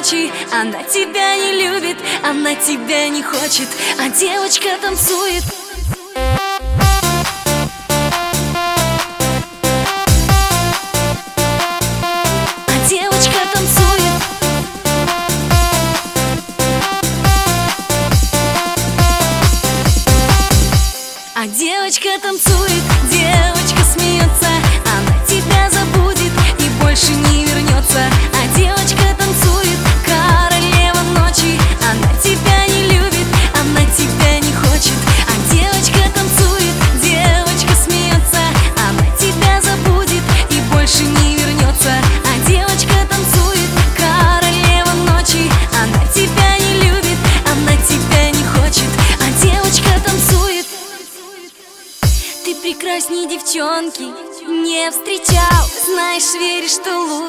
ночи. Она тебя не любит, она тебя не хочет, а девочка танцует. А девочка танцует. А девочка танцует, девочка смеется, она тебя забудет и больше не вернется. А девочка танцует, королева ночи, она тебя не любит, она тебя не хочет. А девочка танцует, девочка смеется, она тебя забудет и больше не вернется. А девочка танцует, королева ночи, она тебя не любит, она тебя не хочет. А девочка танцует. Ты прекрасней девчонки не встречал, знаешь, веришь, что лучше.